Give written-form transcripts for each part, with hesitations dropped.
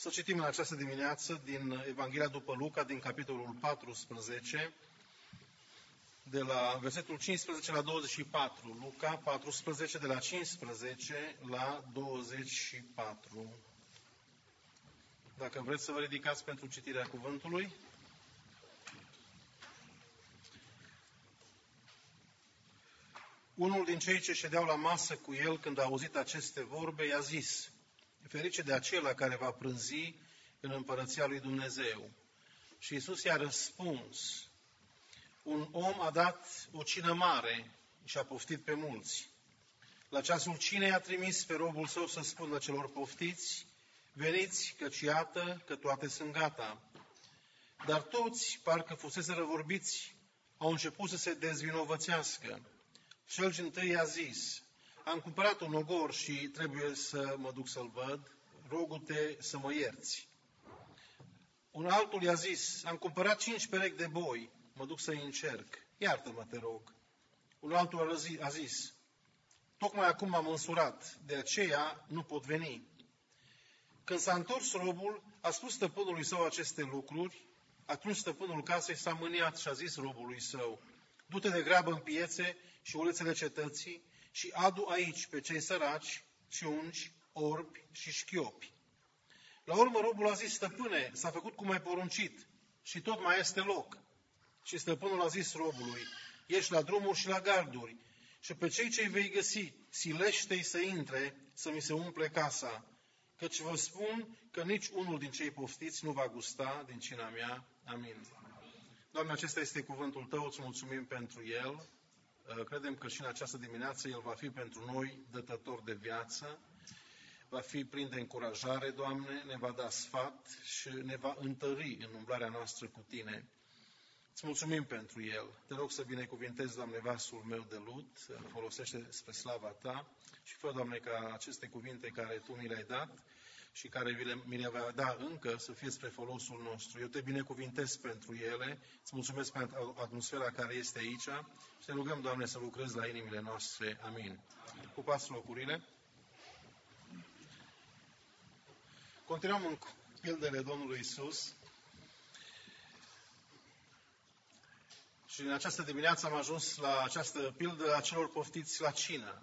Să citim în această dimineață din Evanghelia după Luca, din capitolul 14, de la versetul 15 la 24. Luca 14, de la 15 la 24. Dacă vreți să vă ridicați pentru citirea cuvântului. Unul din cei ce ședeau la masă cu el, când a auzit aceste vorbe, i-a zis: ferice de acela care va prânzi în împărăția lui Dumnezeu. Și Iisus i-a răspuns: un om a dat o cină mare și a poftit pe mulți. La ceasul cinei a trimis pe robul său să spună celor poftiți: veniți, căci iată că toate sunt gata. Dar toți, parcă fuseseră vorbiți, au început să se dezvinovățească. Cel dintâi i-a zis: am cumpărat un ogor și trebuie să mă duc să-l văd, rogu-te să mă ierți. Un altul i-a zis: am cumpărat 5 perechi de boi, mă duc să-i încerc, iartă-mă, te rog. Un altul a zis: tocmai acum m-am însurat, de aceea nu pot veni. Când s-a întors robul, a spus stăpânului său aceste lucruri. Atunci stăpânul casei s-a mâniat și a zis robului său: du-te de grabă în piețe și ulițele cetății și adu aici pe cei săraci, ciungi, orbi și șchiopi. La urmă robul a zis: stăpâne, s-a făcut cum ai poruncit și tot mai este loc. Și stăpânul a zis robului: ieși la drumuri și la garduri și pe cei ce-i vei găsi, silește-i să intre, să mi se umple casa. Căci vă spun că nici unul din cei poftiți nu va gusta din cina mea. Amin. Doamne, acesta este cuvântul Tău, îți mulțumim pentru el. Credem că și în această dimineață el va fi pentru noi dătător de viață, va fi plin de încurajare, Doamne, ne va da sfat și ne va întări în umblarea noastră cu Tine. Îți mulțumim pentru el. Te rog să binecuvintezi, Doamne, vasul meu de lut, îl folosește spre slava Ta și fă, Doamne, ca aceste cuvinte care Tu mi le-ai dat și care mi le va da încă să fie spre folosul nostru. Eu te binecuvintez pentru ele, îți mulțumesc pentru atmosfera care este aici și te rugăm, Doamne, să lucrezi la inimile noastre. Amin. Ocupați locurile. Continuăm în pildele Domnului Iisus. Și în această dimineață am ajuns la această pildă a celor poftiți la cină.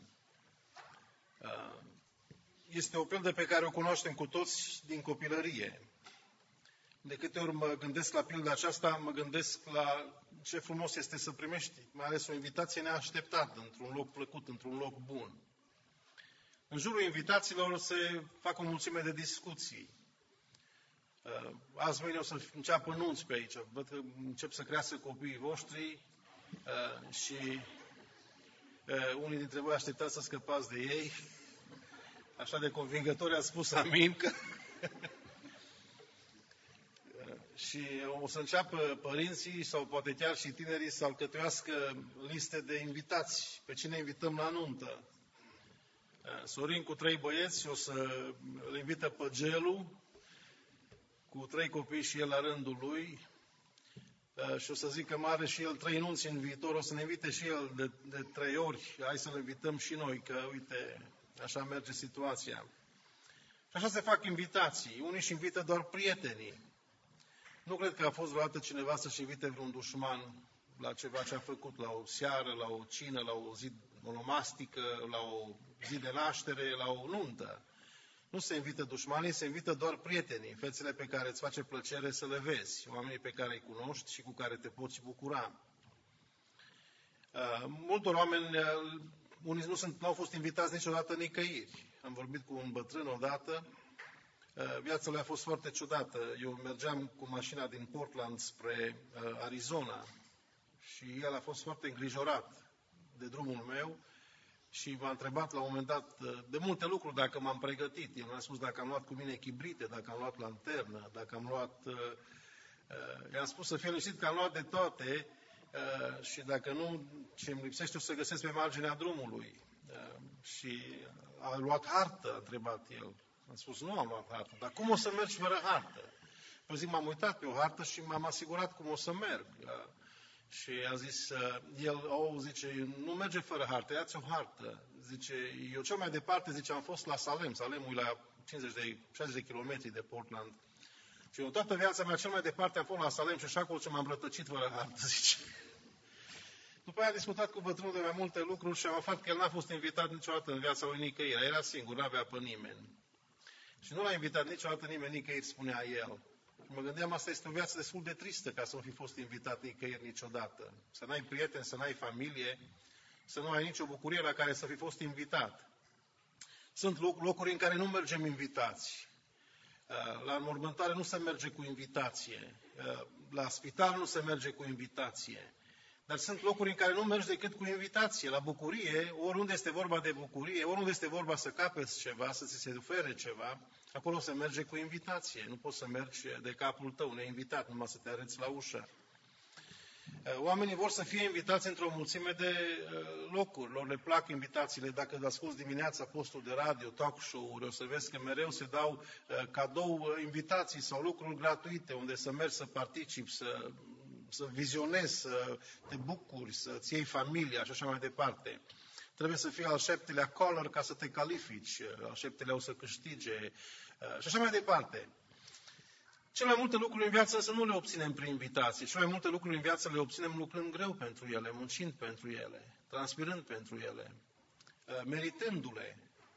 Este o pildă pe care o cunoaștem cu toți din copilărie. De câte ori mă gândesc la pilda aceasta, mă gândesc la ce frumos este să primești, mai ales o invitație neașteptată, într-un loc plăcut, într-un loc bun. În jurul invitațiilor se fac o mulțime de discuții. Azi mâine o să înceapă nunți pe aici. Văd că încep să crească copiii voștri și unii dintre voi așteptați să scăpați de ei. Așa de convingători a spus amin că și o să înceapă părinții sau poate chiar și tinerii să alcătuiască liste de invitați. Pe cine invităm la nuntă? Sorin cu 3 băieți o să îl invită pe Gelu cu 3 copii și el la rândul lui și o să zic că mai are și el 3 nunți în viitor, o să ne invite și el de 3 ori. Hai să-l invităm și noi, că uite, așa merge situația. Și așa se fac invitații. Unii își invită doar prietenii. Nu cred că a fost vreodată cineva să-și invite vreun dușman la ceva ce a făcut, la o seară, la o cină, la o zi onomastică, la o zi de naștere, la o nuntă. Nu se invită dușmanii, se invită doar prietenii, fețele pe care îți face plăcere să le vezi, oamenii pe care îi cunoști și cu care te poți bucura. Multor oameni, unii nu au fost invitați niciodată nicăieri. Am vorbit cu un bătrân odată, viața lui a fost foarte ciudată. Eu mergeam cu mașina din Portland spre Arizona și el a fost foarte îngrijorat de drumul meu și m-a întrebat la un moment dat de multe lucruri dacă m-am pregătit. El mi-a spus dacă am luat cu mine chibrite, dacă am luat lanternă, dacă am luat... I-am spus să fie liniștit că am luat de toate și dacă nu, ce îmi lipsește o să găsesc pe marginea drumului. Și a luat hartă, a întrebat el. Am spus, nu am luat hartă, dar cum o să mergi fără hartă? Păi zic, m-am uitat pe o hartă și m-am asigurat cum o să merg. Și a zis, zice, nu merge fără hartă, ia-ți o hartă. Zice, eu cel mai departe, zice, am fost la Salem. Salemul e la 60 de kilometri de Portland. Și eu toată viața mea, cel mai departe, am fost la Salem și așa acolo ce m-am rătăcit fără hartă, zice. După aia a discutat cu bătrânul de mai multe lucruri și am aflat că el n-a fost invitat niciodată în viața lui nicăieri. Era singur, n-avea pe nimeni. Și nu l-a invitat niciodată nimeni nicăieri, spunea el. Și mă gândeam, asta este o viață destul de tristă ca să nu fi fost invitat nicăieri niciodată. Să n-ai prieteni, să n-ai familie, să nu ai nicio bucurie la care să fi fost invitat. Sunt locuri în care nu mergem invitați. La înmormântare nu se merge cu invitație. La spital nu se merge cu invitație. Dar sunt locuri în care nu mergi decât cu invitație. La bucurie, oriunde este vorba de bucurie, oriunde este vorba să capeți ceva, să ți se ofere ceva, acolo se merge cu invitație. Nu poți să mergi de capul tău neinvitat, numai să te arăți la ușă. Oamenii vor să fie invitați într-o mulțime de locuri. Lor le plac invitațiile. Dacă asculți dimineața postul de radio, talk show-uri, o să vezi că mereu se dau cadou invitații sau lucruri gratuite, unde să mergi să participi, să vizionezi, să te bucuri, să-ți iei familia și așa mai departe. Trebuie să fie al 7-lea caller ca să te califici, al 7-lea o să câștige și așa mai departe. Cele mai multe lucruri în viață însă nu le obținem prin invitații. Cele mai multe lucruri în viață le obținem lucrând greu pentru ele, muncind pentru ele, transpirând pentru ele, meritându-le.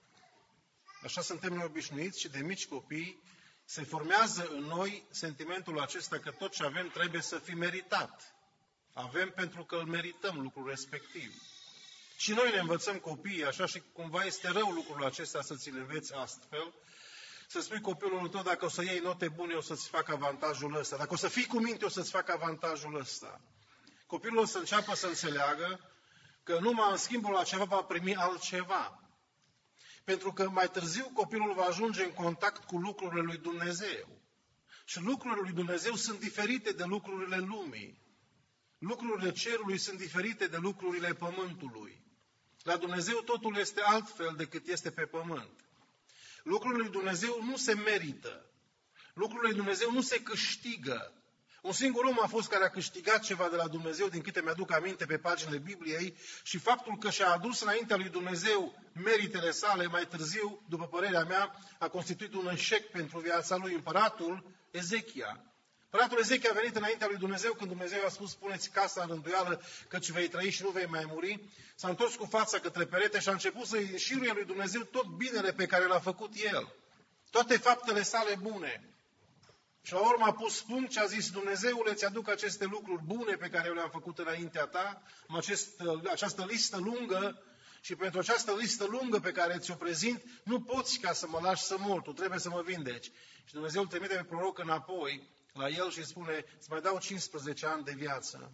Așa suntem noi obișnuiți și de mici copii se formează în noi sentimentul acesta că tot ce avem trebuie să fie meritat. Avem pentru că îl merităm lucrul respectiv. Și noi ne învățăm copiii așa și cumva este rău lucrul acesta să ți-l înveți astfel. Să spui copilul tău, dacă o să iei note bune, o să-ți facă avantajul ăsta. Dacă o să fii cu minte, o să-ți facă avantajul ăsta. Copilul o să înceapă să înțeleagă că numai în schimbul la ceva va primi altceva. Pentru că mai târziu copilul va ajunge în contact cu lucrurile lui Dumnezeu. Și lucrurile lui Dumnezeu sunt diferite de lucrurile lumii. Lucrurile cerului sunt diferite de lucrurile pământului. La Dumnezeu totul este altfel decât este pe pământ. Lucrurile lui Dumnezeu nu se merită. Lucrurile lui Dumnezeu nu se câștigă. Un singur om a fost care a câștigat ceva de la Dumnezeu, din câte mi-aduc aminte pe paginile Bibliei, și faptul că și-a adus înaintea lui Dumnezeu meritele sale, mai târziu, după părerea mea, a constituit un eșec pentru viața lui, împăratul Ezechia. Împăratul Ezechia a venit înaintea lui Dumnezeu când Dumnezeu a spus, puneți casa în rânduială, căci vei trăi și nu vei mai muri. S-a întors cu fața către perete și a început să-i înșiruie lui Dumnezeu tot binele pe care l-a făcut el. Toate faptele sale bune. Și la urmă a pus punct și a zis, Dumnezeule, îți aduc aceste lucruri bune pe care eu le-am făcut înaintea ta, această listă lungă, și pentru această listă lungă pe care ți-o prezint, nu poți ca să mă lași să mor, tu trebuie să mă vindeci. Și Dumnezeu îl trimite pe proroc înapoi la el și spune, îți mai dau 15 ani de viață.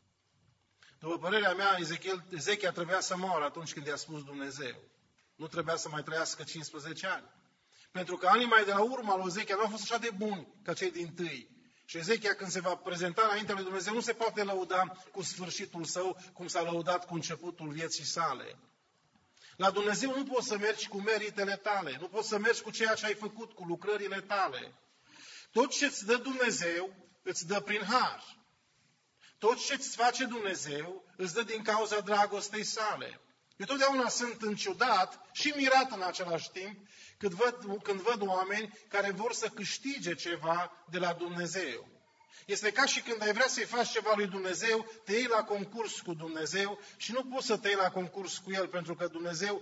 După părerea mea, Ezechia trebuia să moară atunci când i-a spus Dumnezeu. Nu trebuia să mai trăiască 15 ani. Pentru că anii mai de la urmă lui Ezechia nu au fost așa de buni ca cei dintâi. Și Ezechia, când se va prezenta înaintea lui Dumnezeu, nu se poate lăuda cu sfârșitul său, cum s-a lăudat cu începutul vieții sale. La Dumnezeu nu poți să mergi cu meritele tale, nu poți să mergi cu ceea ce ai făcut, cu lucrările tale. Tot ce îți dă Dumnezeu, îți dă prin har. Tot ce îți face Dumnezeu, îți dă din cauza dragostei sale. Eu totdeauna sunt înciudat și mirat în același timp când văd oameni care vor să câștige ceva de la Dumnezeu. Este ca și când ai vrea să-i faci ceva lui Dumnezeu, te iei la concurs cu Dumnezeu și nu poți să te iei la concurs cu El, pentru că Dumnezeu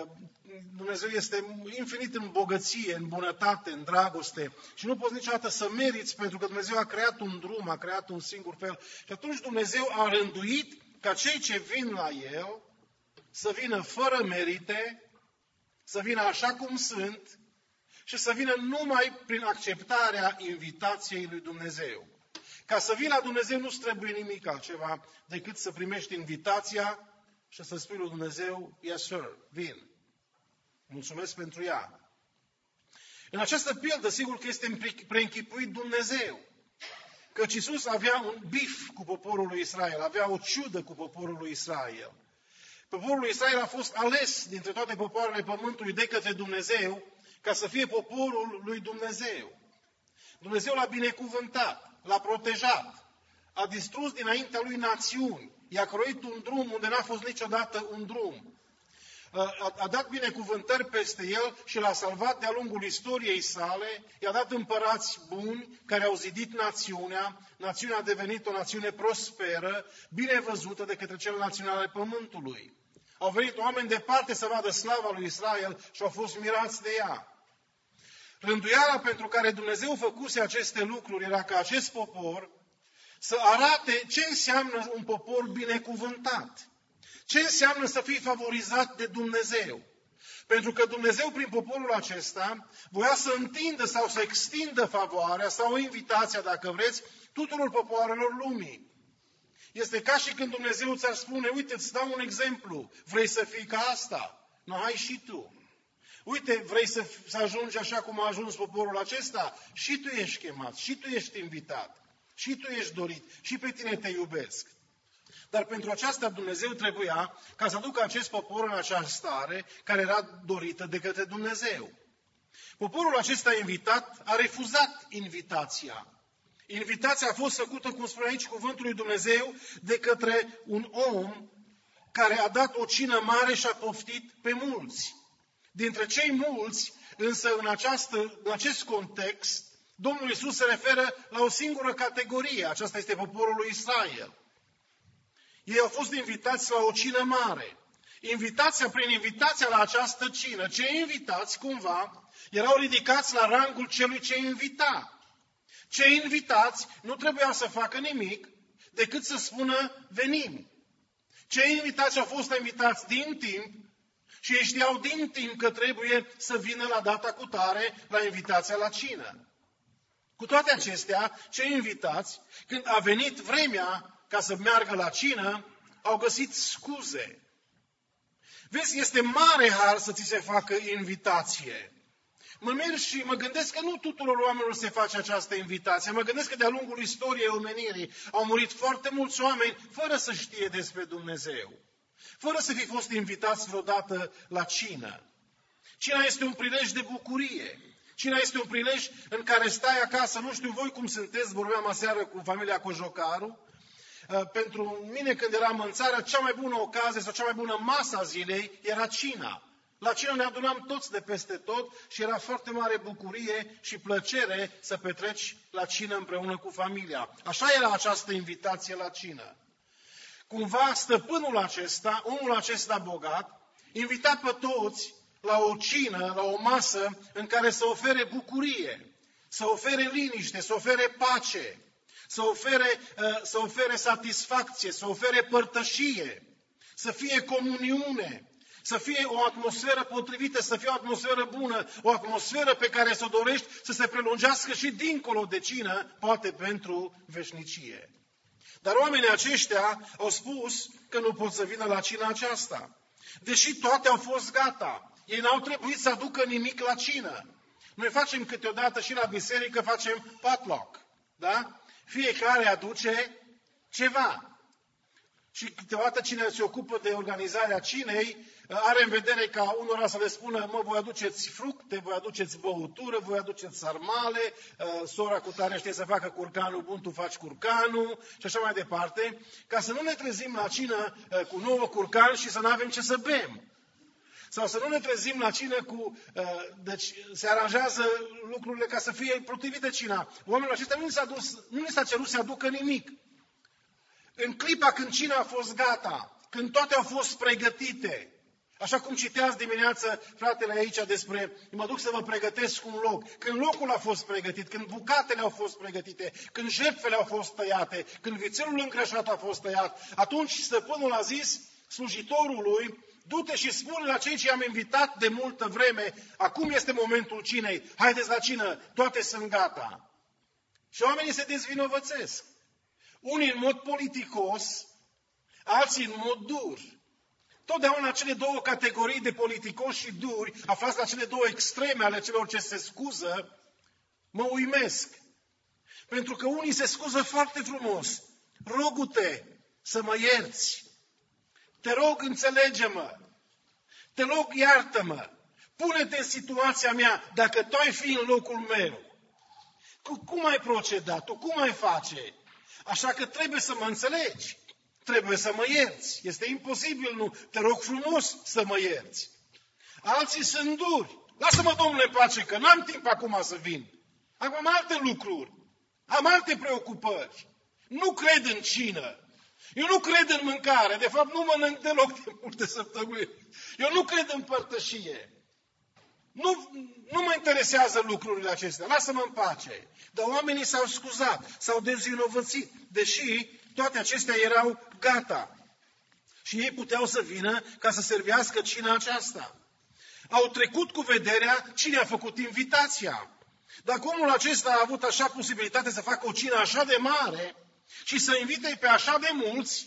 este infinit în bogăție, în bunătate, în dragoste și nu poți niciodată să meriți, pentru că Dumnezeu a creat un drum, a creat un singur fel. Și atunci Dumnezeu a rânduit ca cei ce vin la El să vină fără merite, să vină așa cum sunt și să vină numai prin acceptarea invitației lui Dumnezeu. Ca să vii la Dumnezeu nu-ți trebuie nimic altceva decât să primești invitația și să spui lui Dumnezeu, yes sir, vin. Mulțumesc pentru ea. În această pildă, sigur că este preînchipuit Dumnezeu. Căci Iisus avea un bif cu poporul lui Israel, avea o ciudă cu poporul lui Israel. Poporul lui Israel a fost ales dintre toate popoarele pământului de către Dumnezeu ca să fie poporul lui Dumnezeu. Dumnezeu l-a binecuvântat, l-a protejat, A distrus dinaintea lui națiuni. I-a croit un drum unde n-a fost niciodată un drum. A dat binecuvântări peste el și l-a salvat de-a lungul istoriei sale. I-a dat împărați buni care au zidit națiunea. Națiunea a devenit o națiune prosperă, bine văzută de către cele naționale ale pământului. Au venit oameni departe să vadă slava lui Israel și au fost mirați de ea. Rânduiala pentru care Dumnezeu făcuse aceste lucruri era ca acest popor să arate ce înseamnă un popor binecuvântat. Ce înseamnă să fii favorizat de Dumnezeu. Pentru că Dumnezeu prin poporul acesta voia să întindă sau să extindă favoarea sau invitația, dacă vreți, tuturor popoarelor lumii. Este ca și când Dumnezeu ți-ar spune, uite, îți dau un exemplu, vrei să fii ca asta? Nu, hai și tu. Uite, vrei să ajungi așa cum a ajuns poporul acesta? Și tu ești chemat, și tu ești invitat, și tu ești dorit, și pe tine te iubesc. Dar pentru aceasta Dumnezeu trebuia ca să aducă acest popor în această stare care era dorită de către Dumnezeu. Poporul acesta invitat a refuzat invitația. Invitația a fost făcută, cum spune aici cuvântul lui Dumnezeu, de către un om care a dat o cină mare și a poftit pe mulți. Dintre cei mulți, însă în acest context, Domnul Iisus se referă la o singură categorie. Aceasta este poporul lui Israel. Ei au fost invitați la o cină mare. Prin invitația la această cină, cei invitați, cumva, erau ridicați la rangul celui ce invita. Cei invitați nu trebuia să facă nimic decât să spună venim. Cei invitați au fost invitați din timp și ei știau din timp că trebuie să vină la data cutare la invitația la cină. Cu toate acestea, cei invitați, când a venit vremea ca să meargă la cină, au găsit scuze. Vezi, este mare har să ți se facă invitație. Mă merg și mă gândesc că nu tuturor oamenilor se face această invitație. Mă gândesc că de-a lungul istoriei omenirii au murit foarte mulți oameni fără să știe despre Dumnezeu. Fără să fi fost invitați vreodată la cină. Cina este un prilej de bucurie. Cina este un prilej în care stai acasă, nu știu voi cum sunteți, vorbeam aseară cu familia Cojocaru. Pentru mine, când eram în țară, cea mai bună ocazie sau cea mai bună masă a zilei era cina. La cină ne adunam toți de peste tot și era foarte mare bucurie și plăcere să petreci la cină împreună cu familia. Așa era această invitație la cină. Cumva stăpânul acesta, omul acesta bogat, invita pe toți la o cină, la o masă în care să ofere bucurie, să ofere liniște, să ofere pace, să ofere satisfacție, să ofere părtășie, să fie comuniune, să fie o atmosferă potrivită, să fie o atmosferă bună, o atmosferă pe care să o dorești să se prelungească și dincolo de cină, poate pentru veșnicie. Dar oamenii aceștia au spus că nu pot să vină la cina aceasta. Deși toate au fost gata, ei n-au trebuit să aducă nimic la cină. Noi facem câteodată și la biserică, facem potluck, da? Fiecare aduce ceva. Și câteodată cine se ocupă de organizarea cinei are în vedere ca unora să le spună, voi aduceți fructe, voi aduceți băutură, voi aduceți sarmale, sora cu tare știe să facă curcanul bun, tu faci curcanul și așa mai departe, ca să nu ne trezim la cină cu 9 curcan și să nu avem ce să bem. Sau să nu ne trezim la cină cu... Deci se aranjează lucrurile ca să fie potrivite cina. Oamenilor aceștia nu li s-a cerut să aducă nimic. În clipa când cina a fost gata, când toate au fost pregătite, așa cum citeați dimineață fratele aici despre, mă duc să vă pregătesc un loc, când locul a fost pregătit, când bucatele au fost pregătite, când jertfele au fost tăiate, când vițelul îngrășat a fost tăiat, atunci stăpânul a zis slujitorului, du-te și spune la cei ce i-am invitat de multă vreme, acum este momentul cinei, haideți la cină, toate sunt gata. Și oamenii se dezvinovățesc. Unii în mod politicos, alții în mod dur. Totdeauna cele două categorii de politicoși și duri, aflați la cele două extreme ale celor ce se scuză, mă uimesc. Pentru că unii se scuză foarte frumos. Rogu-te să mă ierți. Te rog, înțelege-mă. Te rog, iartă-mă. Pune-te în situația mea dacă tu ai fi în locul meu. Cum ai proceda? Tu cum ai face? Așa că trebuie să mă înțelegi. Trebuie să mă ierți. Este imposibil, nu? Te rog frumos să mă ierți. Alții sunt duri. Lasă-mă, Domnule, în pace, că n-am timp acum să vin. Acum am alte lucruri. Am alte preocupări. Nu cred în cină. Eu nu cred în mâncare. De fapt, nu mănânc deloc de multe săptămâni. Eu nu cred în părtășie. Nu mă interesează lucrurile acestea. Lasă-mă în pace. Dar oamenii s-au scuzat, s-au dezvinovățit, deși toate acestea erau gata. Și ei puteau să vină ca să servească cina aceasta. Au trecut cu vederea cine a făcut invitația. Dacă omul acesta a avut așa posibilitate să facă o cină așa de mare și să invite pe așa de mulți,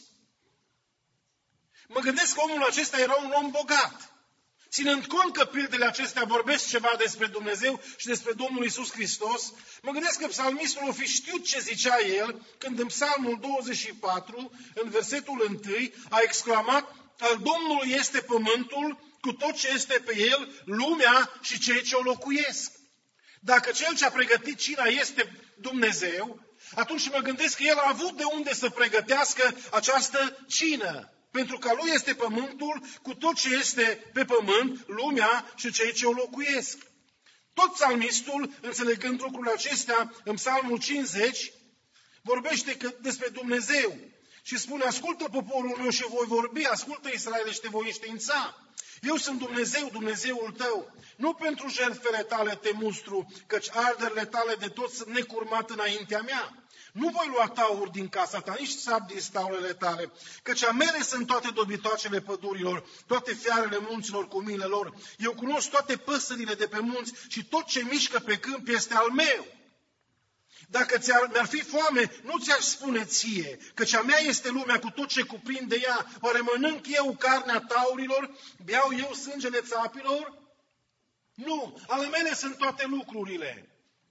mă gândesc că omul acesta era un om bogat. Ținând cont că pildele acestea vorbesc ceva despre Dumnezeu și despre Domnul Iisus Hristos, mă gândesc că psalmistul o fi știut ce zicea el când în psalmul 24, în versetul 1, a exclamat: al Domnului este pământul cu tot ce este pe el, lumea și cei ce o locuiesc. Dacă cel ce a pregătit cina este Dumnezeu, atunci mă gândesc că el a avut de unde să pregătească această cină. Pentru că lui este pământul cu tot ce este pe pământ, lumea și cei ce o locuiesc. Tot psalmistul, înțelegând lucrurile acestea, în psalmul 50, vorbește despre Dumnezeu și spune: ascultă poporul meu și voi vorbi, ascultă Israel și te voi înștiința. Eu sunt Dumnezeu, Dumnezeul tău. Nu pentru jertfele tale te mustru, căci arderile tale de tot sunt necurmat înaintea mea. Nu voi lua taur din casa ta, nici sap din staulele tale, căci a mele sunt toate dobitoacele pădurilor, toate fiarele munților cu milele lor. Eu cunosc toate păsările de pe munți și tot ce mișcă pe câmp este al meu. Dacă mi-ar fi foame, nu ți-aș spune ție, căci a mea este lumea cu tot ce cuprinde ea. Oare mănânc eu carnea taurilor, beau eu sângele țapilor? Nu, ale mele sunt toate lucrurile.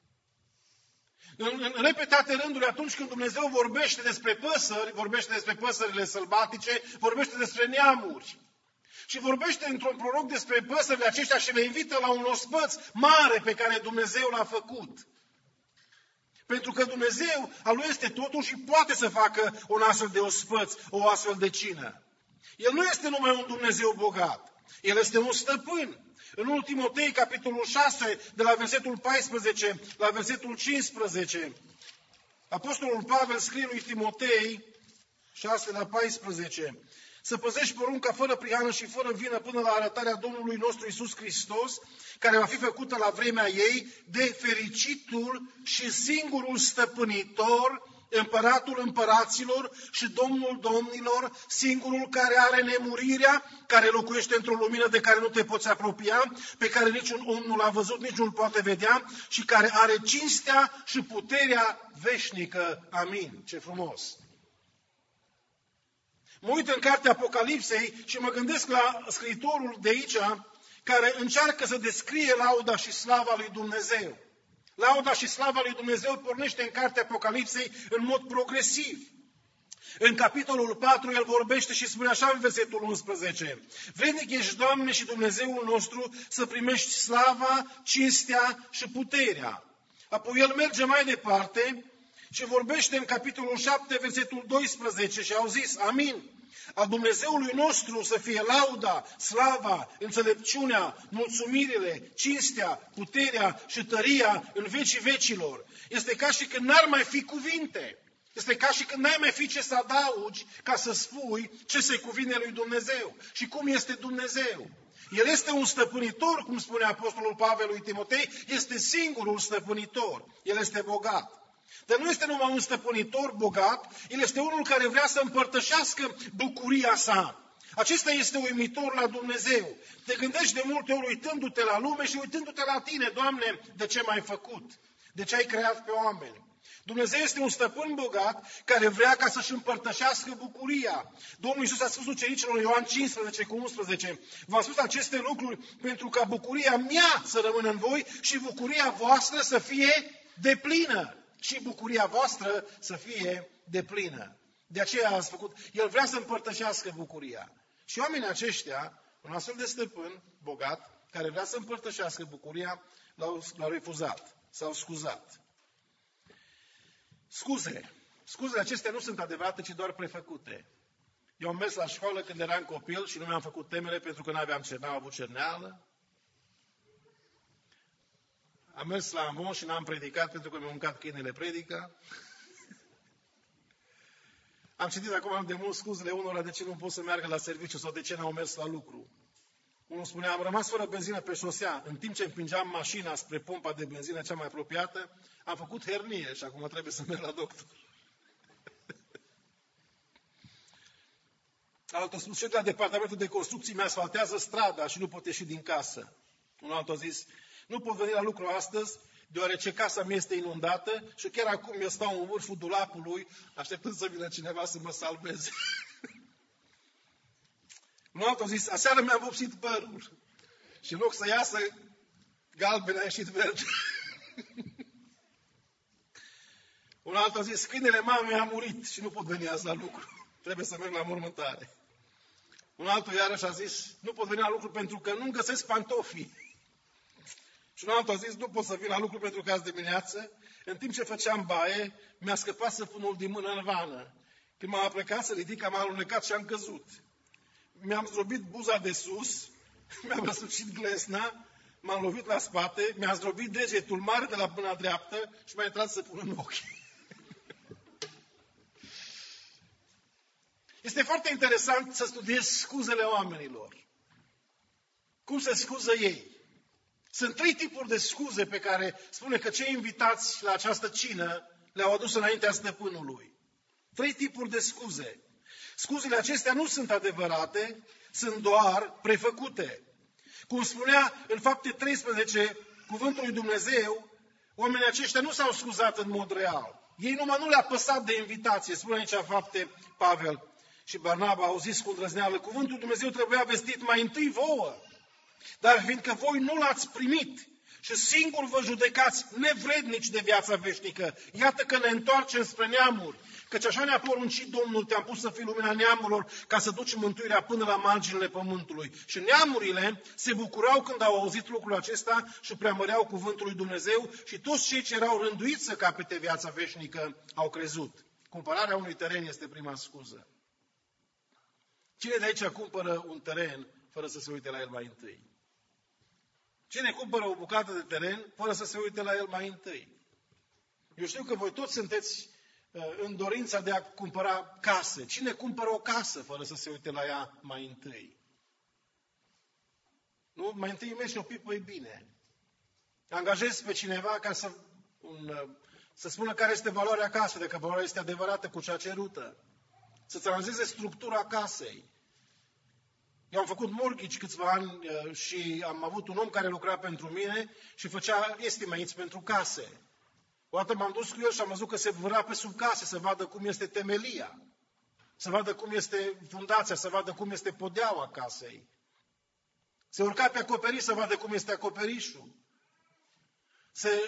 În repetate rânduri, atunci când Dumnezeu vorbește despre păsări, vorbește despre păsările sălbatice, vorbește despre neamuri. Și vorbește într-un proroc despre păsările aceștia și le invită la un ospăț mare pe care Dumnezeu l-a făcut. Pentru că Dumnezeu, al lui este totul și poate să facă un astfel de ospăț, o astfel de cină. El nu este numai un Dumnezeu bogat, El este un stăpân. În 1 Timotei, capitolul 6, de la versetul 14 la versetul 15, Apostolul Pavel scrie lui Timotei, 6 la 14, să păzești porunca fără prihană și fără vină până la arătarea Domnului nostru Iisus Hristos, care va fi făcută la vremea ei de fericitul și singurul stăpânitor, împăratul împăraților și Domnul domnilor, singurul care are nemurirea, care locuiește într-o lumină de care nu te poți apropia, pe care niciun om nu l-a văzut, nici nu-l poate vedea și care are cinstea și puterea veșnică. Amin. Ce frumos! Mă uit în cartea Apocalipsei și mă gândesc la scriitorul de aici, care încearcă să descrie lauda și slava lui Dumnezeu. Lauda și slava lui Dumnezeu pornește în cartea Apocalipsei în mod progresiv. În capitolul 4 el vorbește și spune așa în versetul 11: vrednic ești, Doamne și Dumnezeul nostru, să primești slava, cinstea și puterea. Apoi el merge mai departe și vorbește în capitolul 7, versetul 12 și au zis: amin. A Dumnezeului nostru să fie lauda, slava, înțelepciunea, mulțumirile, cinstea, puterea și tăria în vecii vecilor. Este ca și când n-ar mai fi cuvinte. Este ca și când n-ai mai fi ce să adaugi ca să spui ce se cuvine lui Dumnezeu și cum este Dumnezeu. El este un stăpânitor, cum spune Apostolul Pavel lui Timotei, este singurul stăpânitor. El este bogat. Dar nu este numai un stăpânitor bogat, el este unul care vrea să împărtășească bucuria sa. Acesta este uimitor la Dumnezeu. Te gândești de multe ori uitându-te la lume și uitându-te la tine: Doamne, de ce m-ai făcut? De ce ai creat pe oameni? Dumnezeu este un stăpân bogat care vrea ca să-și împărtășească bucuria. Domnul Iisus a spus ucenicilor în Ioan 15:11: v-am spus aceste lucruri pentru ca bucuria mea să rămână în voi și bucuria voastră să fie deplină. Și bucuria voastră să fie deplină. De aceea ați făcut. El vrea să împărtășească bucuria. Și oamenii aceștia, un astfel de stăpân bogat, care vrea să împărtășească bucuria, l-au refuzat. S-au scuzat. Scuze. Scuzele acestea nu sunt adevărate, ci doar prefăcute. Eu am mers la școală când eram copil și nu mi-am făcut temele pentru că n-am avut cerneală. Am mers la Amon și n-am predicat pentru că mi-a mâncat câinele predica. Am citit acum de mult scuzele unora de ce nu pot să meargă la serviciu sau de ce n-au mers la lucru. Unul spunea, am rămas fără benzină pe șosea. În timp ce împingeam mașina spre pompa de benzină cea mai apropiată, am făcut hernie și acum trebuie să merg la doctor. Altul a spus, și la departamentul de construcții mi-asfaltează strada și nu pot ieși din casă. Un altul a zis, nu pot veni la lucru astăzi, deoarece casa mea este inundată și chiar acum eu stau în vârful dulapului, așteptând să vină cineva să mă salveze. Un altul a zis, aseară mi-am vopsit părul și în loc să iasă galben a ieșit verde. Un altul a zis, câinele mamei a murit și nu pot veni azi la lucru. Trebuie să merg la mormântare. Un altul iarăși a zis, nu pot veni la lucru pentru că nu-mi găsesc pantofii. Și un altul a zis, nu pot să vin la lucru pentru că azi dimineață, în timp ce făceam baie, mi-a scăpat săpunul din mână în vană. Când m-am plecat să ridic, am alunecat și am căzut. Mi-am zdrobit buza de sus, mi-am răsucit glesna, m-am lovit la spate, mi-am zdrobit degetul mare de la mâna dreaptă și mi-a intrat săpun în ochi. Este foarte interesant să studiezi scuzele oamenilor. Cum se scuză ei. Sunt 3 tipuri de scuze pe care spune că cei invitați la această cină le-au adus înaintea stăpânului. 3 tipuri de scuze. Scuzele acestea nu sunt adevărate, sunt doar prefăcute. Cum spunea în Fapte 13, cuvântul lui Dumnezeu, oamenii aceștia nu s-au scuzat în mod real. Ei numai nu le-a păsat de invitație, spune aici Fapte Pavel și Barnaba, au zis cu îndrăzneală, cuvântul lui Dumnezeu trebuia vestit mai întâi vouă. Dar fiindcă voi nu l-ați primit și singur vă judecați nevrednici de viața veșnică, iată că ne întoarcem spre neamuri, căci așa ne-a poruncit Domnul, te-am pus să fii lumina neamurilor, ca să duci mântuirea până la marginile pământului. Și neamurile se bucurau când au auzit lucrul acesta și preamăreau cuvântul lui Dumnezeu și toți cei ce erau rânduiți să capete viața veșnică au crezut. Cumpărarea unui teren este prima scuză. Cine de aici cumpără un teren fără să se uite la el mai întâi? Cine cumpără o bucată de teren fără să se uite la el mai întâi? Eu știu că voi toți sunteți în dorința de a cumpăra case. Cine cumpără o casă fără să se uite la ea mai întâi? Nu? Mai întâi mergi și o pipăi bine. Angajezi pe cineva ca să spună care este valoarea casei, dacă valoarea este adevărată cu cea cerută. Să-ți analizeze structura casei. Eu am făcut mortgage câțiva ani și am avut un om care lucra pentru mine și făcea estimates pentru case. O dată m-am dus cu el și am văzut că se vâra pe sub case să vadă cum este temelia, să vadă cum este fundația, să vadă cum este podeaua casei. Se urca pe acoperiș să vadă cum este acoperișul. Se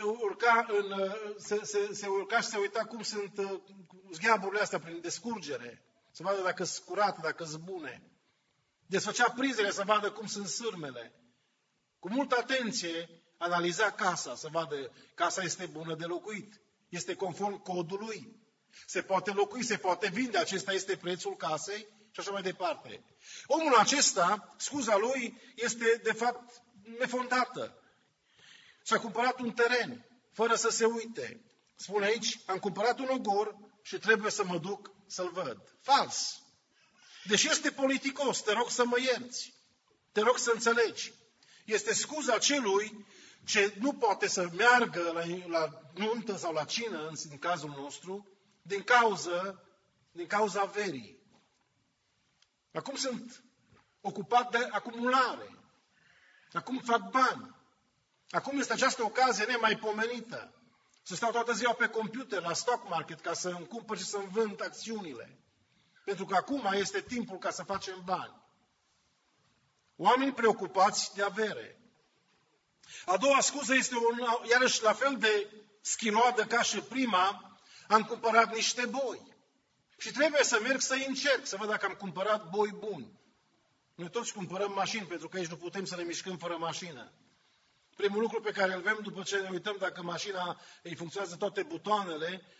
urca și se uita cum sunt zgheaburile astea prin descurgere, să vadă dacă sunt curate, dacă sunt bune. Desfăcea prizele să vadă cum sunt sârmele. Cu multă atenție analiza casa, să vadă casa este bună de locuit, este conform codului, se poate locui, se poate vinde, acesta este prețul casei și așa mai departe. Omul acesta, scuza lui, este de fapt nefondată. Și-a cumpărat un teren, fără să se uite. Spune aici, am cumpărat un ogor și trebuie să mă duc să-l văd. Fals! Deși este politicos, te rog să mă ierți. Te rog să înțelegi. Este scuza celui ce nu poate să meargă la nuntă sau la cină, în cazul nostru, din cauza averii. Acum sunt ocupat de acumulare. Acum fac bani. Acum este această ocazie nemaipomenită. Să stau toată ziua pe computer, la stock market, ca să îmi cumpăr și să-mi vând acțiunile. Pentru că acum este timpul ca să facem bani. Oameni preocupați de avere. A doua scuză este iarăși la fel de schiloadă ca și prima. Am cumpărat niște boi. Și trebuie să merg să-i încerc, să văd dacă am cumpărat boi buni. Noi toți cumpărăm mașini, pentru că aici nu putem să ne mișcăm fără mașină. Primul lucru pe care îl vedem după ce ne uităm dacă mașina îi funcționează toate butoanele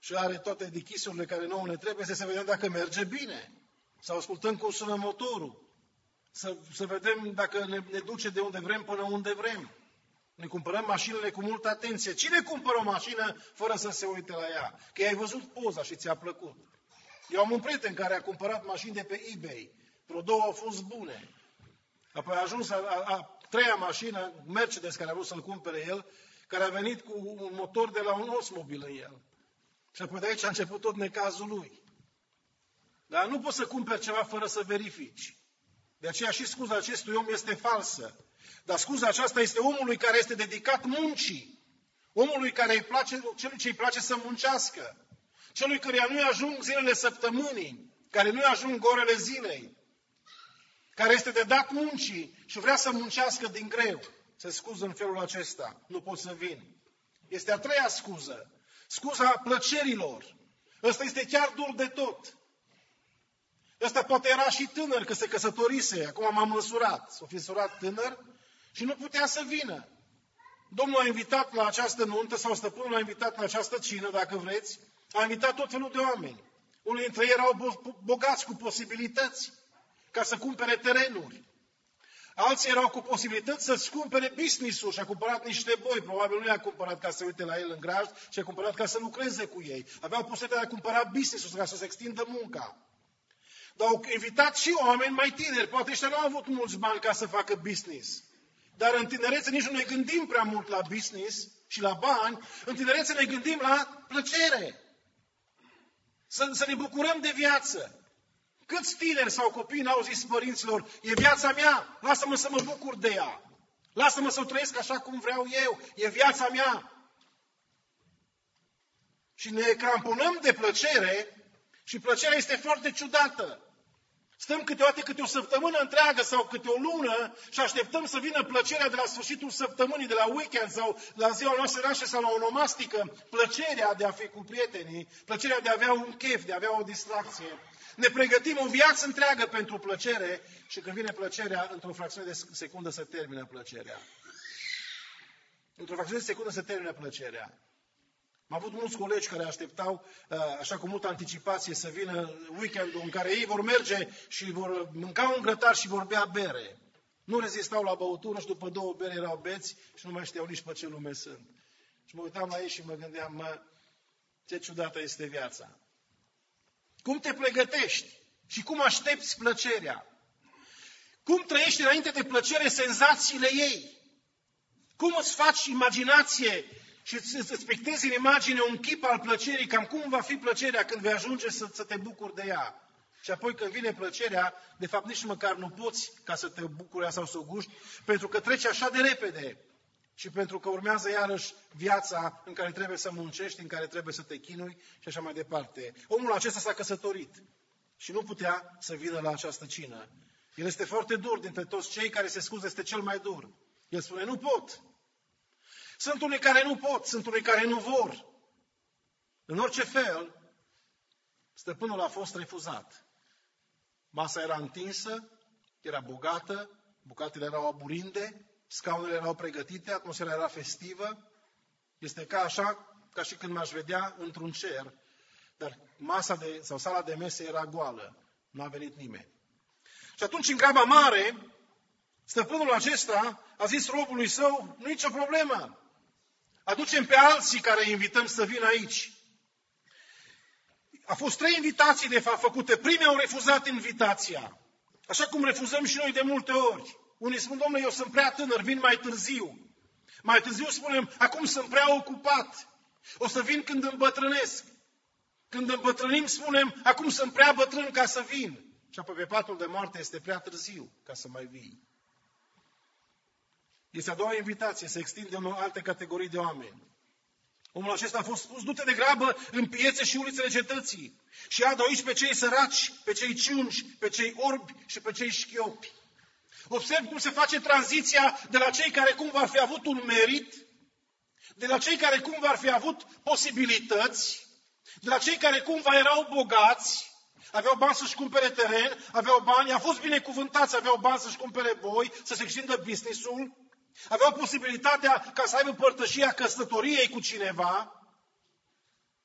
și are toate dichisurile care nouă ne trebuie, să vedem dacă merge bine. Să ascultăm cum sună motorul. Să vedem dacă ne duce de unde vrem până unde vrem. Ne cumpărăm mașinile cu multă atenție. Cine cumpără o mașină fără să se uite la ea? Că ai văzut poza și ți-a plăcut. Eu am un prieten care a cumpărat mașini de pe eBay. Vreo două au fost bune. Apoi a ajuns a treia mașină, Mercedes, care a vrut să-l cumpere el, care a venit cu un motor de la un Oldsmobile în el. Și apoi de aici a început tot necazul lui. Dar nu poți să cumperi ceva fără să verifici. De aceea și scuza acestui om este falsă. Dar scuza aceasta este omului care este dedicat muncii. Omului care celui ce îi place să muncească. Celui căruia nu-i ajung zilele săptămânii. Care nu-i ajung orele zilei. Care este de dat muncii și vrea să muncească din greu. Se scuză în felul acesta. Nu pot să vin. Este a treia scuză. Scuza plăcerilor. Ăsta este chiar dur de tot. Ăsta poate era și tânăr, că se căsătorise. Acum m-am măsurat. S-a fi însurat tânăr și nu putea să vină. Domnul a invitat la această nuntă, sau stăpânul a invitat la această cină, dacă vreți. A invitat tot felul de oameni. Unii dintre ei erau bogați cu posibilități ca să cumpere terenuri. Alții erau cu posibilități să-ți cumpere business-ul și a cumpărat niște boi. Probabil nu i-a cumpărat ca să se uite la el în grajd, ci a cumpărat ca să lucreze cu ei. Aveau posibilitatea de a cumpăra business-ul ca să se extindă munca. Dar au invitat și oameni mai tineri. Poate ăștia nu au avut mulți bani ca să facă business. Dar în tinerețe nici nu ne gândim prea mult la business și la bani. În tinerețe ne gândim la plăcere. Să ne bucurăm de viață. Câți tineri sau copii n-au zis părinților, e viața mea, lasă-mă să mă bucur de ea. Lasă-mă să o trăiesc așa cum vreau eu, e viața mea. Și ne cramponăm de plăcere și plăcerea este foarte ciudată. Stăm câteodată câte o săptămână întreagă sau câte o lună și așteptăm să vină plăcerea de la sfârșitul săptămânii, de la weekend sau la ziua noastră naștere sau la o onomastică. Plăcerea de a fi cu prietenii, plăcerea de a avea un chef, de a avea o distracție. Ne pregătim o viață întreagă pentru plăcere și când vine plăcerea, într-o fracțiune de secundă se termină plăcerea. Într-o fracțiune de secundă se termină plăcerea. Am avut mulți colegi care așteptau, așa cu multă anticipație, să vină weekendul în care ei vor merge și vor mânca un grătar și vor bea bere. Nu rezistau la băutură și după 2 bere erau beți și nu mai știau nici pe ce lume sunt. Și mă uitam la ei și mă gândeam, ce ciudată este viața. Cum te pregătești și cum aștepți plăcerea? Cum trăiești înainte de plăcere senzațiile ei? Cum îți faci imaginație și îți pictezi în imagine un chip al plăcerii, cam cum va fi plăcerea când vei ajunge să te bucuri de ea. Și apoi când vine plăcerea, de fapt nici măcar nu poți ca să te bucuri sau să o guști, pentru că trece așa de repede. Și pentru că urmează iarăși viața în care trebuie să muncești, în care trebuie să te chinui și așa mai departe. Omul acesta s-a căsătorit și nu putea să vină la această cină. El este foarte dur dintre toți cei care se scuză, este cel mai dur. El spune, nu pot. Sunt unii care nu pot, sunt unii care nu vor. În orice fel, stăpânul a fost refuzat. Masa era întinsă, era bogată, bucatele erau aburinde, scaunele erau pregătite, atmosfera era festivă. Este ca și când m-aș vedea într-un cer, dar sau sala de mese era goală. Nu a venit nimeni. Și atunci, în graba mare, stăpânul acesta a zis robului său, nu e nicio problemă. Aducem pe alții care îi invităm să vină aici. A fost 3 invitații, de fapt, făcute. Primii au refuzat invitația. Așa cum refuzăm și noi de multe ori. Unii spun, domnule, eu sunt prea tânăr, vin mai târziu. Mai târziu spunem, acum sunt prea ocupat. O să vin când îmbătrânesc. Când îmbătrânim, spunem, acum sunt prea bătrân ca să vin. Și apoi pe patul de moarte este prea târziu ca să mai vii. Este a doua invitație, se extinde în alte categorii de oameni. Omul acesta a fost spus, du-te de grabă în piețe și ulițele cetății și adu aici pe cei săraci, pe cei ciungi, pe cei orbi și pe cei șchiopi. Observ cum se face tranziția de la cei care cumva ar fi avut un merit, de la cei care cumva ar fi avut posibilități, de la cei care cumva erau bogați, aveau bani să-și cumpere teren, aveau bani, au fost binecuvântați, aveau bani să-și cumpere boi, să se extindă business-ul, aveau posibilitatea ca să aibă părtășia căsătoriei cu cineva.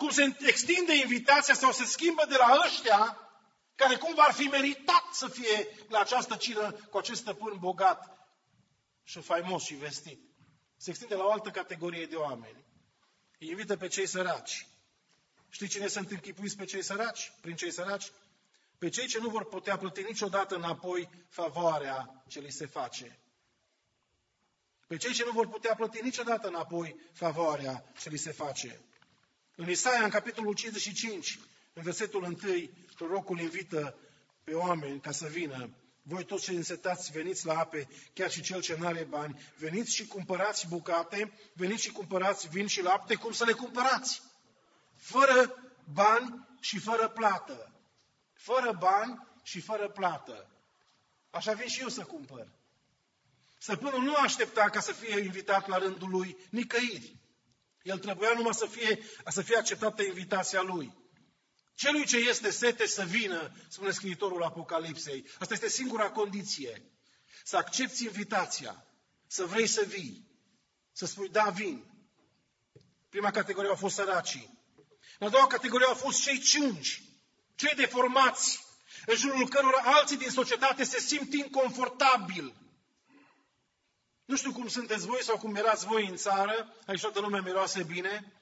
cum se extinde invitația sau se schimbă de la ăștia care cumva ar fi meritat să fie la această cină cu acest stăpân bogat și faimos și vestit. Se extinde la o altă categorie de oameni. Îi invită pe cei săraci. Știi cine sunt închipuiți pe cei săraci? Prin cei săraci? Pe cei ce nu vor putea plăti niciodată înapoi favoarea ce li se face. Pe cei ce nu vor putea plăti niciodată înapoi favoarea ce li se face. În Isaia, în capitolul 55, în versetul 1, prorocul invită pe oameni ca să vină. Voi toți cei însetați, veniți la ape, chiar și cel ce nu are bani, veniți și cumpărați bucate, veniți și cumpărați vin și lapte, cum să le cumpărați? Fără bani și fără plată. Fără bani și fără plată. Așa vin și eu să cumpăr. Stăpânul nu aștepta ca să fie invitat la rândul lui nicăieri. El trebuia numai să fie acceptată invitația lui. Celui ce este sete să vină, spune scriitorul Apocalipsei. Asta este singura condiție. Să accepți invitația, să vrei să vii, să spui da, vin. Prima categorie au fost săracii. În a doua categorie au fost cei ciungi, cei deformați, în jurul cărora alții din societate se simt inconfortabil. Nu știu cum sunteți voi sau cum erați voi în țară, aici toată lumea miroase bine.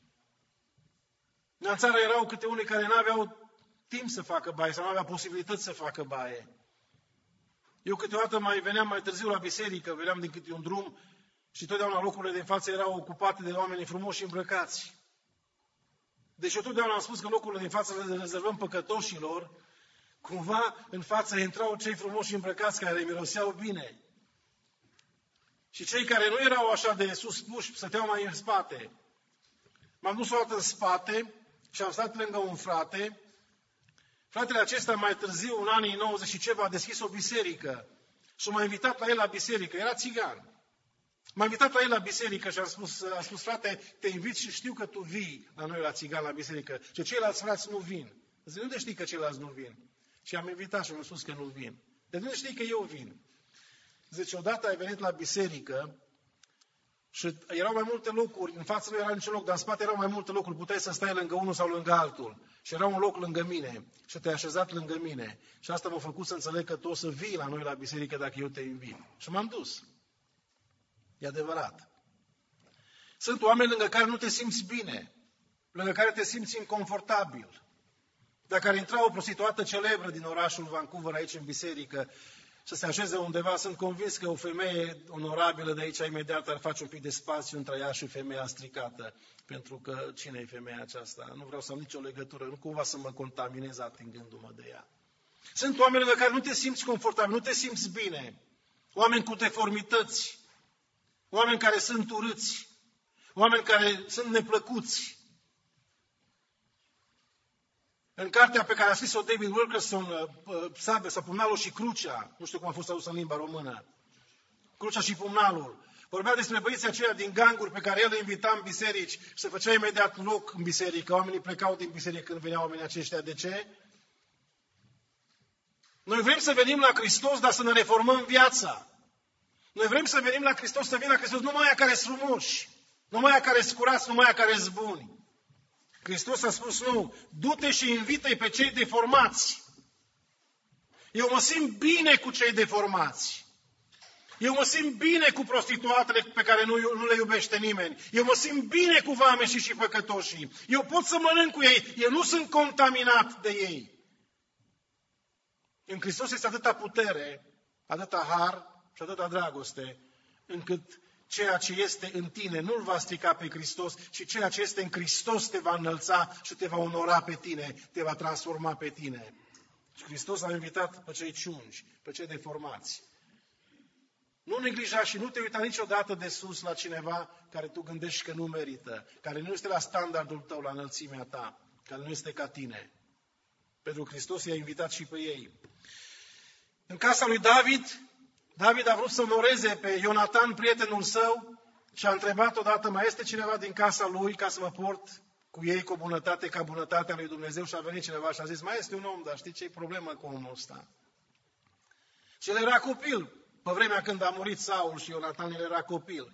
În țară erau câte unii care nu aveau timp să facă baie sau nu aveau posibilități să facă baie. Eu câteodată veneam mai târziu la biserică, veneam din câte un drum și totdeauna locurile din față erau ocupate de oameni frumoși și îmbrăcați. Deci eu totdeauna am spus că locurile din față le rezervăm păcătoșilor, cumva în față intrau cei frumoși și îmbrăcați care miroseau bine. Și cei care nu erau așa de suspuși stăteau mai în spate. M-am dus o dată în spate și am stat lângă un frate. Fratele acesta mai târziu, în anii 90 și ceva, a deschis o biserică și m-a invitat la el la biserică. Era țigan. M-a invitat la el la biserică și a spus, frate, te invit și știu că tu vii la noi la țigan, la biserică. Și ceilalți frați nu vin. Zic, unde știi că ceilalți nu vin? Și am invitat și mi-a spus că nu vin. De unde știi că eu vin? Zice, odată ai venit la biserică și erau mai multe locuri, în față nu era niciun loc, dar în spate erau mai multe locuri, puteai să stai lângă unul sau lângă altul. Și era un loc lângă mine și te-ai așezat lângă mine. Și asta m-a făcut să înțeleg că tu o să vii la noi la biserică dacă eu te invit. Și m-am dus. E adevărat. Sunt oameni lângă care nu te simți bine, lângă care te simți inconfortabil. Dacă ar intra o prostituată celebră din orașul Vancouver aici în biserică, să se așeze undeva, sunt convins că o femeie onorabilă de aici imediat ar face un pic de spațiu între ea și femeia stricată. Pentru că cine e femeia aceasta? Nu vreau să am nicio legătură, nu cumva să mă contaminez atingându-mă de ea. Sunt oameni lângă care nu te simți confortabil, nu te simți bine. Oameni cu deformități, oameni care sunt urâți, oameni care sunt neplăcuți. În cartea pe care a scris-o David Wilkerson, Sabia sau Pumnalul și Crucea, nu știu cum a fost adusă în limba română, Crucea și Pumnalul, vorbea despre băieții aceia din ganguri pe care el îi invita în biserici și se făcea imediat loc în biserică. Oamenii plecau din biserică când veneau oamenii aceștia. De ce? Noi vrem să venim la Hristos, dar să ne reformăm viața. Noi vrem să venim la Hristos, să vină la Hristos numai aia care sunt frumoși, numai aia care sunt curați, numai aia care sunt buni. Hristos a spus nu, du-te și invită-i pe cei deformați. Eu mă simt bine cu cei deformați. Eu mă simt bine cu prostituatele pe care nu le iubește nimeni. Eu mă simt bine cu vameșii și păcătoșii. Eu pot să mănânc cu ei. Eu nu sunt contaminat de ei. În Hristos este atâta putere, atâta har și atâta dragoste, încât ceea ce este în tine nu-l va strica pe Hristos, ci ceea ce este în Hristos te va înălța și te va onora pe tine, te va transforma pe tine. Și Hristos a invitat pe cei ciungi, pe cei deformați. Nu neglija și nu te uita niciodată de sus la cineva care tu gândești că nu merită, care nu este la standardul tău, la înălțimea ta, care nu este ca tine. Pentru Hristos i-a invitat și pe ei. În casa lui David a vrut să onoreze pe Ionatan, prietenul său, și a întrebat odată, mai este cineva din casa lui ca să mă port cu ei cu bunătate ca bunătatea lui Dumnezeu? Și a venit cineva și a zis, mai este un om, dar știi ce e problema cu omul ăsta? Și el era copil. Pe vremea când a murit Saul și Ionatan, el era copil.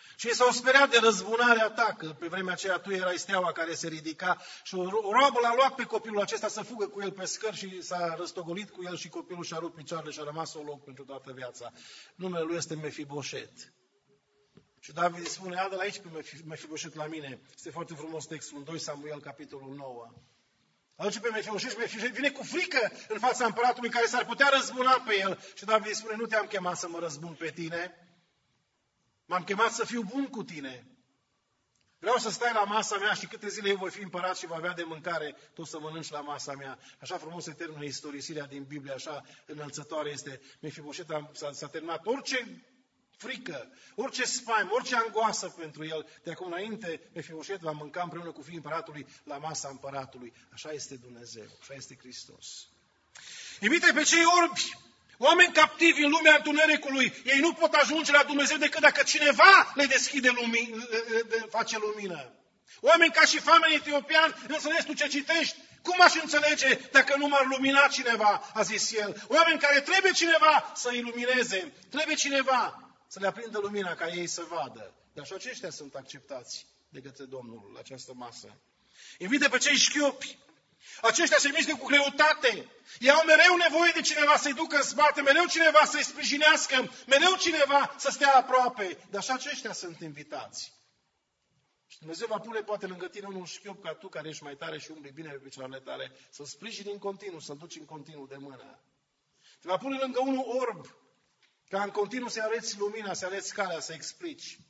Și ei s-au speriat de răzbunarea ta, că pe vremea aceea tu erai steaua care se ridica și o roabă l-a luat pe copilul acesta să fugă cu el pe scări și s-a răstogolit cu el și copilul și-a rupt picioarele și a rămas un loc pentru toată viața. Numele lui este Mefiboset. Și David îi spune, adă-l aici pe Mefiboset la mine. Este foarte frumos textul în 2 Samuel, capitolul 9. Aduce pe Mefiboset și Mefiboset vine cu frică în fața împăratului care s-ar putea răzbuna pe el. Și David îi spune, nu te-am chemat să mă răzbun pe tine. M-am chemat să fiu bun cu tine. Vreau să stai la masa mea și câte zile eu voi fi împărat și voi avea de mâncare, tu să mănânci la masa mea. Așa frumos se termină istorisirea din Biblie, așa înălțătoare este. Mefiboset s-a terminat orice frică, orice spaimă, orice angoasă pentru el. De acum înainte, Mefiboset va mânca împreună cu fiul împăratului la masa împăratului. Așa este Dumnezeu, așa este Hristos. Invite pe cei orbi, oameni captivi în lumea întunericului, ei nu pot ajunge la Dumnezeu decât dacă cineva le deschide face lumină. Oameni ca și Famen etiopian, înțelegi tu ce citești? Cum aș înțelege dacă nu m-ar lumina cineva, a zis el. Oameni care trebuie cineva să ilumineze, trebuie cineva să le aprindă lumina ca ei să vadă. Dar și aceștia sunt acceptați de către Domnul la această masă. Invită pe cei șchiopi. Aceștia se mișcă cu greutate. Ei au mereu nevoie de cineva să-i ducă în spate, mereu cineva să-i sprijinească, mereu cineva să stea aproape. Dar și aceștia sunt invitați. Și Dumnezeu va pune poate lângă tine unul șchiop ca tu, care ești mai tare și umbli bine pe picioarele tale, să-l sprijini în continuu, să-l duci în continuu de mână. Te va pune lângă unul orb, ca în continuu să arăți lumina, să arăți calea, să explici.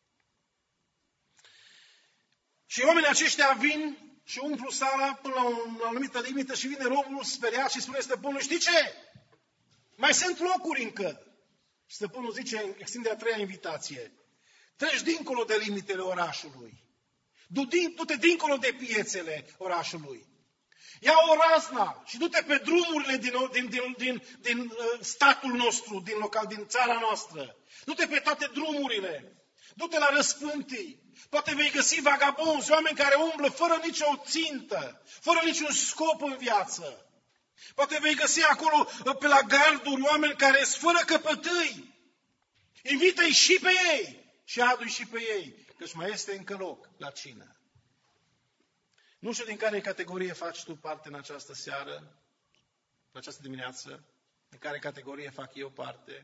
Și oamenii aceștia vin și umplu sala până la o anumită limită și vine robul speriat și spune stăpânul, știi ce? Mai sunt locuri încă. Și stăpânul zice, extinde a treia invitație. Treci dincolo de limitele orașului. Du-te dincolo de piețele orașului. Ia o razna și du-te pe drumurile din statul nostru, din țara noastră. Du-te pe toate drumurile. Du-te la răspântii. Poate vei găsi vagabonzi, oameni care umblă fără nicio țintă, fără niciun scop în viață. Poate vei găsi acolo, pe la garduri, oameni care sunt fără căpătâi. Invită-i și pe ei și adu-i și pe ei, căci mai este încă loc la cină. Nu știu din care categorie faci tu parte în această seară, în această dimineață, în care categorie fac eu parte.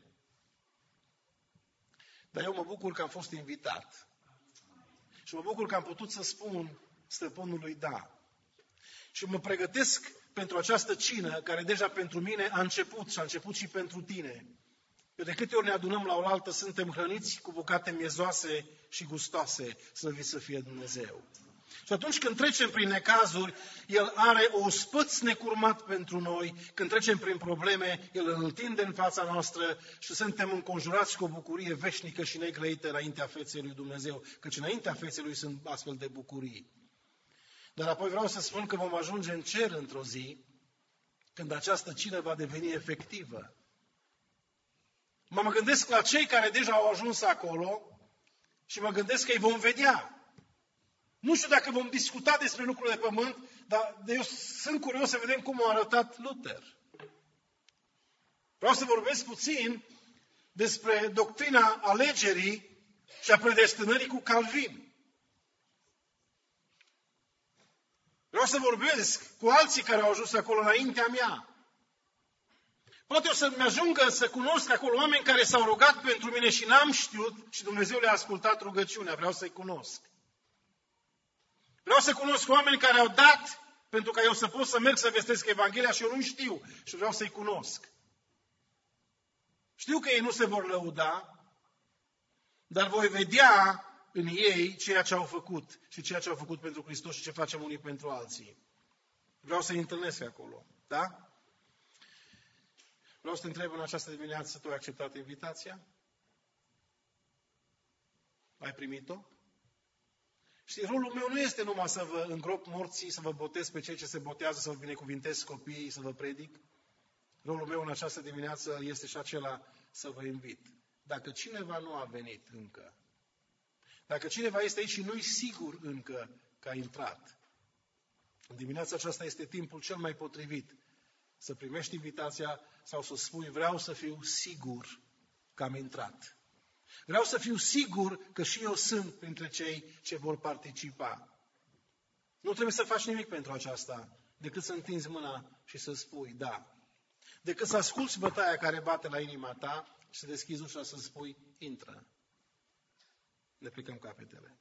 Dar eu mă bucur că am fost invitat. Și mă bucur că am putut să spun stăpânului da. Și mă pregătesc pentru această cină, care deja pentru mine a început și a început și pentru tine. Eu de câte ori ne adunăm la oaltă, suntem hrăniți cu bucate miezoase și gustoase, slăvit să fie Dumnezeu. Și atunci când trecem prin necazuri, El are o spăț necurmat pentru noi. Când trecem prin probleme, El îl întinde în fața noastră și suntem înconjurați cu o bucurie veșnică și negrăită înaintea feței lui Dumnezeu. Căci înaintea feței Lui sunt astfel de bucurii. Dar apoi vreau să spun că vom ajunge în cer într-o zi, când această cină va deveni efectivă. Mă gândesc la cei care deja au ajuns acolo și mă gândesc că îi vom vedea. Nu știu dacă vom discuta despre lucrurile de pământ, dar eu sunt curios să vedem cum a arătat Luther. Vreau să vorbesc puțin despre doctrina alegerii și a predestinării cu Calvin. Vreau să vorbesc cu alții care au ajuns acolo înaintea mea. Poate o să-mi ajungă să cunosc acolo oameni care s-au rugat pentru mine și n-am știut și Dumnezeu le-a ascultat rugăciunea. Vreau să-i cunosc. Vreau să cunosc oameni care au dat pentru ca eu să pot să merg să vestesc Evanghelia și eu nu știu și vreau să-i cunosc. Știu că ei nu se vor lăuda, dar voi vedea în ei ceea ce au făcut și ceea ce au făcut pentru Hristos și ce facem unii pentru alții. Vreau să-i întâlnesc acolo. Da? Vreau să te întreb în această dimineață, tu ai acceptat invitația? Ai primit-o? Și rolul meu nu este numai să vă îngrop morții, să vă botez pe cei ce se botează, să vă binecuvintez copiii, să vă predic. Rolul meu în această dimineață este și acela să vă invit. Dacă cineva nu a venit încă, dacă cineva este aici și nu-i sigur încă că a intrat, în dimineața aceasta este timpul cel mai potrivit să primești invitația sau să spui vreau să fiu sigur că am intrat. Vreau să fiu sigur că și eu sunt printre cei ce vor participa. Nu trebuie să faci nimic pentru aceasta, decât să întinzi mâna și să spui da. Decât să asculți bătaia care bate la inima ta și să deschizi ușa să spui intră. Ne plecăm capetele.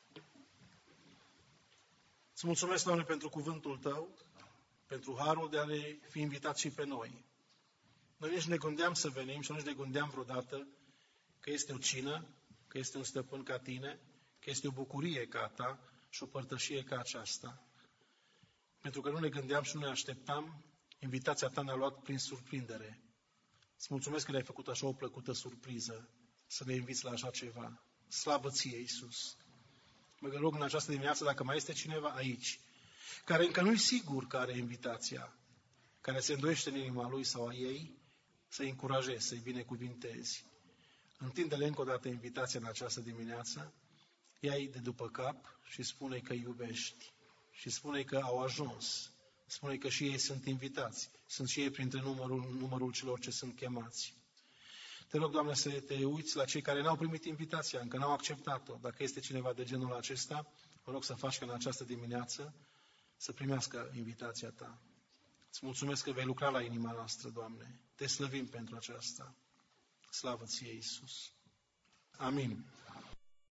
Îți mulțumesc, Doamne, pentru cuvântul Tău, pentru harul de a ne fi invitat și pe noi. Noi nici ne gândeam să venim și nici ne gândeam vreodată că este o cină, că este un stăpân ca Tine, că este o bucurie ca a Ta și o părtășie ca aceasta. Pentru că nu ne gândeam și nu ne așteptam, invitația Ta ne-a luat prin surprindere. Îți mulțumesc că ne-ai făcut așa o plăcută surpriză, să ne inviți la așa ceva. Slavă Ție, Iisus! Mă rog în această dimineață, dacă mai este cineva aici, care încă nu-i sigur că are invitația, care se îndoiește în inima lui sau a ei, să-i încurajezi, să-i binecuvintezi. Întinde-le încă o dată invitația în această dimineață, ia-i de după cap și spune că iubești. Și spune că au ajuns. Spune că și ei sunt invitați. Sunt și ei printre numărul celor ce sunt chemați. Te rog, Doamne, să te uiți la cei care n-au primit invitația, încă n-au acceptat-o. Dacă este cineva de genul acesta, mă rog să faci ca în această dimineață să primească invitația Ta. Îți mulțumesc că vei lucra la inima noastră, Doamne. Te slăvim pentru aceasta. Slavă Ție, Iisus. Amin.